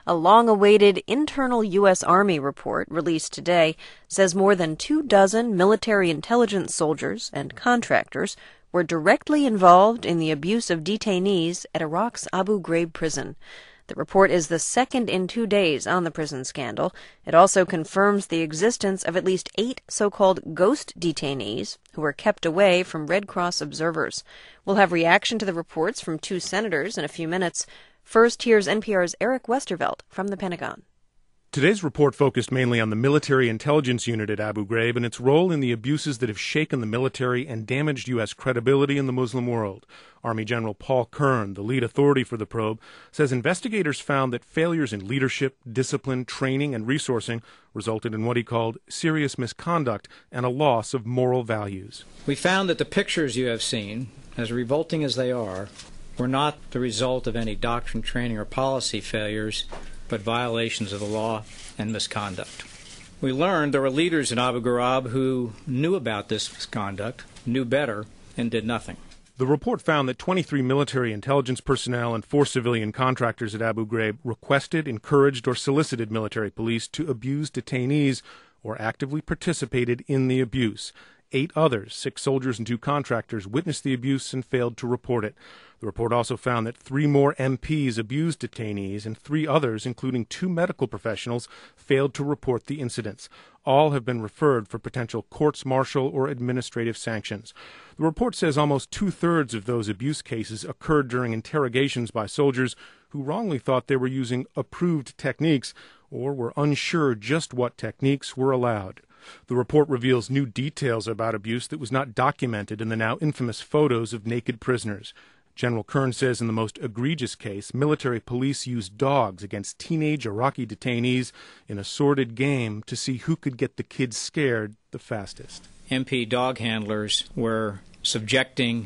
A long-awaited internal U.S. Army report released today says more than 24 military intelligence soldiers and contractors were directly involved in the abuse of detainees at Iraq's Abu Ghraib prison. The report is the second in 2 days on the prison scandal. It also confirms the existence of at least 8 so-called ghost detainees who were kept away from Red Cross observers. We'll have reaction to the reports from 2 senators in a few minutes. First, here's NPR's Eric Westervelt from the Pentagon. Today's report focused mainly on the military intelligence unit at Abu Ghraib and its role in the abuses that have shaken the military and damaged U.S. credibility in the Muslim world. Army General Paul Kern, the lead authority for the probe, says investigators found that failures in leadership, discipline, training, and resourcing resulted in what he called serious misconduct and a loss of moral values. We found that the pictures you have seen, as revolting as they are, were not the result of any doctrine, training, or policy failures, but violations of the law and misconduct. We learned there were leaders in Abu Ghraib who knew about this misconduct, knew better, and did nothing. The report found that 23 military intelligence personnel and 4 civilian contractors at Abu Ghraib requested, encouraged, or solicited military police to abuse detainees or actively participated in the abuse. 8 others, 6 soldiers and 2 contractors, witnessed the abuse and failed to report it. The report also found that 3 more MPs abused detainees and 3 others, including 2 medical professionals, failed to report the incidents. All have been referred for potential courts-martial or administrative sanctions. The report says almost 2/3 of those abuse cases occurred during interrogations by soldiers who wrongly thought they were using approved techniques or were unsure just what techniques were allowed. The report reveals new details about abuse that was not documented in the now infamous photos of naked prisoners. General Kern says in the most egregious case, military police used dogs against teenage Iraqi detainees in a sordid game to see who could get the kids scared the fastest. MP dog handlers were subjecting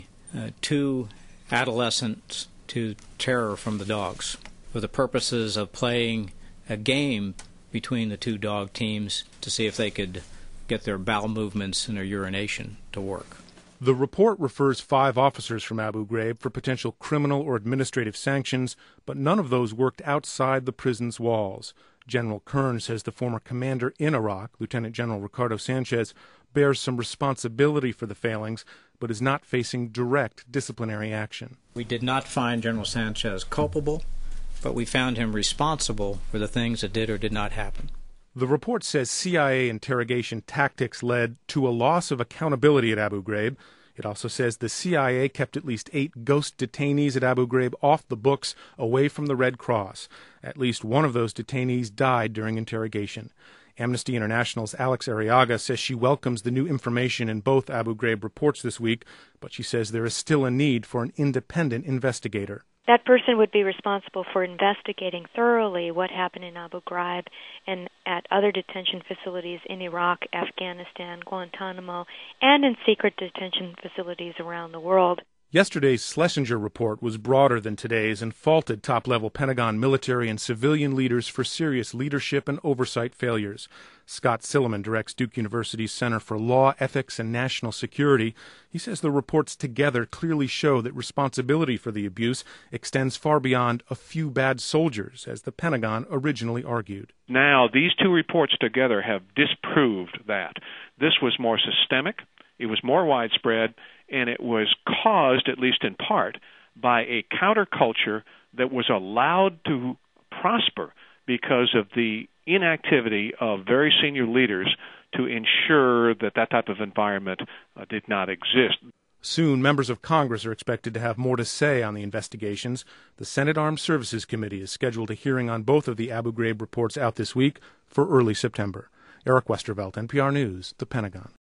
2 adolescents to terror from the dogs for the purposes of playing a game between the 2 dog teams to see if they could get their bowel movements and their urination to work. The report refers 5 officers from Abu Ghraib for potential criminal or administrative sanctions, but none of those worked outside the prison's walls. General Kern says the former commander in Iraq, Lieutenant General Ricardo Sanchez, bears some responsibility for the failings, but is not facing direct disciplinary action. We did not find General Sanchez culpable, but we found him responsible for the things that did or did not happen. The report says CIA interrogation tactics led to a loss of accountability at Abu Ghraib. It also says the CIA kept at least 8 ghost detainees at Abu Ghraib off the books, away from the Red Cross. At least one of those detainees died during interrogation. Amnesty International's Alex Arriaga says she welcomes the new information in both Abu Ghraib reports this week, but she says there is still a need for an independent investigator. That person would be responsible for investigating thoroughly what happened in Abu Ghraib and at other detention facilities in Iraq, Afghanistan, Guantanamo, and in secret detention facilities around the world. Yesterday's Schlesinger report was broader than today's and faulted top-level Pentagon military and civilian leaders for serious leadership and oversight failures. Scott Silliman directs Duke University's Center for Law, Ethics, and National Security. He says the reports together clearly show that responsibility for the abuse extends far beyond a few bad soldiers, as the Pentagon originally argued. Now, these 2 reports together have disproved that. This was more systemic, it was more widespread, and it was caused, at least in part, by a counterculture that was allowed to prosper because of the inactivity of very senior leaders to ensure that that type of environment did not exist. Soon, members of Congress are expected to have more to say on the investigations. The Senate Armed Services Committee is scheduled a hearing on both of the Abu Ghraib reports out this week for early September. Eric Westervelt, NPR News, The Pentagon.